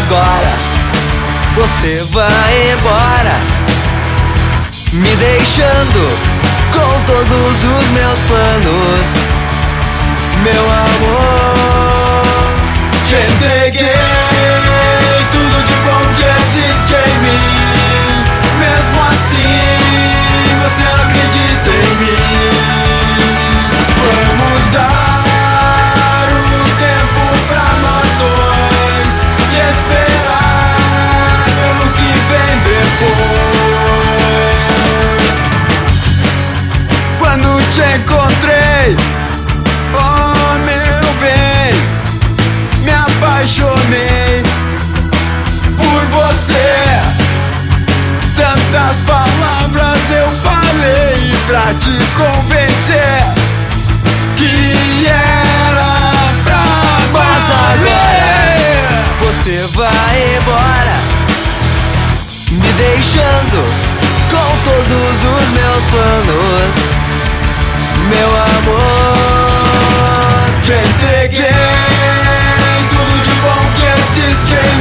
agora você vai embora, me deixando com todos os meus planos. Meu amor, te entreguei tudo de bom que existe em mim. Mesmo assim, você não acredita em mim. Vamos dar um tempo pra nós dois e esperar pelo que vem depois. Quando te encontrei, oh meu bem, me apaixonei por você. Tantas palavras eu falei pra te convencer que era pra Mas agora você vai embora, me deixando com todos os meus planos. Meu amor, te entreguei tudo de bom que existe em